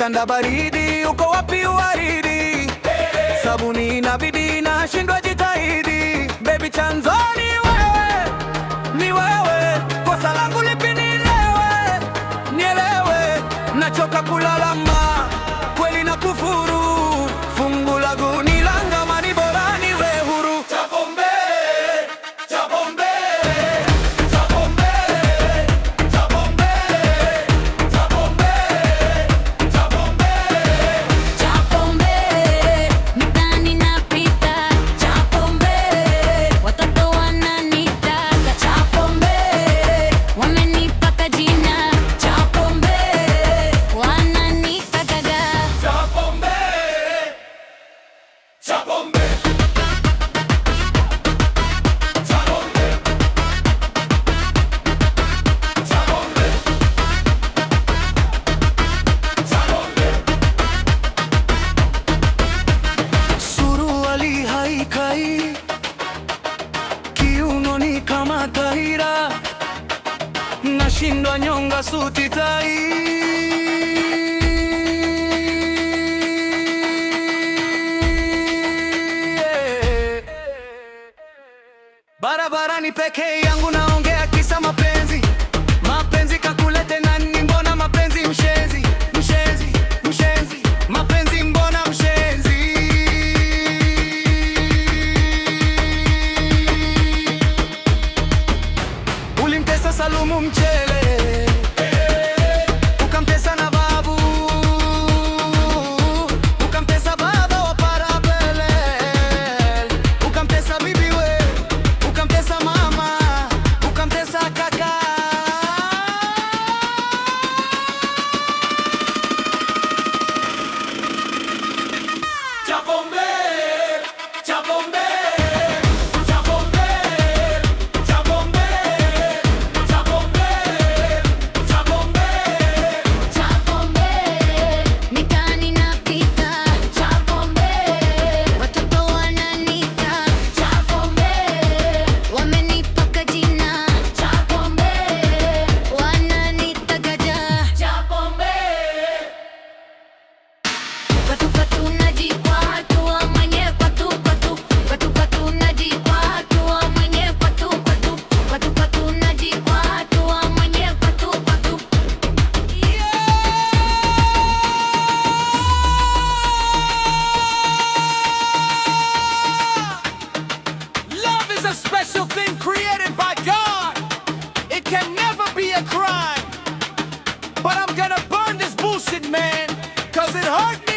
kitanda baridi, uko wapi uwaridi? Sabuni na bidii na shindwa jitahidi. Baby, chanzo ni wewe, kosa langu lipi nielewe, nachoka kulalama, kweli na kufuru, fungu langu ni langa, mani bora niwe huru. Chapo mbele, chapo mbele, chapo mbele, chapo mbele, chapo mbele, chapo mbele. Chapo mbele, mitaani napita. Chapo mbele, watoto wananitaka. Chapo mbele, wamenipaka jina. Chapo mbele, wananitakaga. Chapo mbele, chapo mbele. Suruali haikai, kiunoni kama tahira, nashindwa nyonga suti tai. Barabarani peke yangu naongea kisa mapenzi. Mapenzi kakulete nani? Mbona mapenzi mshenzi, mshenzi, mshenzi. Mapenzi mbona mshenzi? Ulimtesa Salumu mchele, ukamtesa na babu, ukamtesa baba wa Parabele, ukamtesa bibi we, ukamtesa mama, ukamtesa kaka. Chapo mbele, chapo mbele, chapo mbele, chapo mbele, chapo mbele, chapo mbele. Chapo mbele, mitaani napita. Chapo mbele, watoto wananitaka. Chapo mbele, wamenipaka jina. Chapo mbele, wananitakaga. Chapo mbele, patu najipatu mwenye patu najipatu mwenye patu najipatu mwenye patu. Love is a special thing created by God. It can never be a crime. But I'm gonna burn this bullshit, man, 'cause it hurt me.